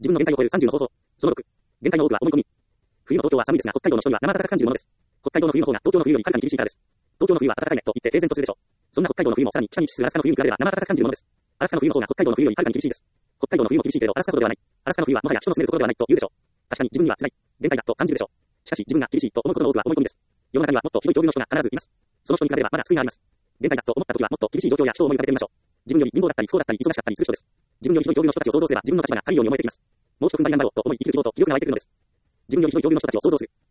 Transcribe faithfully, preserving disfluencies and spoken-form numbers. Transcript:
自分の限界を超えるさんじゅうの方法。そのろく。限界の多くは思い込み。冬の東京は寒いですが、北海道の人には生暖かく感じるものです。北海道の冬の方が東京の冬よりはるかに厳しいからです。東京の冬は暖かいねと言って平然とするでしょう。そんな北海道の冬もさらに北に位置するアラスカの冬に比べれば生暖かく感じるものです。アラスカの冬の方が北海道の冬よりはるかに厳しいです。北海道の冬も厳しいけれどアラスカほどではない。アラスカの冬はもはや人の住めるところではないと言うでしょう。確かに自分には辛い、限界だと感じるでしょう。しかし自分が厳しいと思うことの多くは思い込みです。世の中にはもっとひどい境遇の人が必ずいます。その人に比べればまだ救いがあります。限界だと思った時はもっと厳しい状況や人を思い浮かべてみましょう。自分より貧乏だったり不幸だったり忙しかったりする人です。自分よりひどい境遇の人たちを想像すれば自分の立場が軽いように思えてきます。もう一踏ん張り頑張ろうと思い生きる希望と気力が湧いてくるのです。自分よりひどい境遇の人たちを想像する。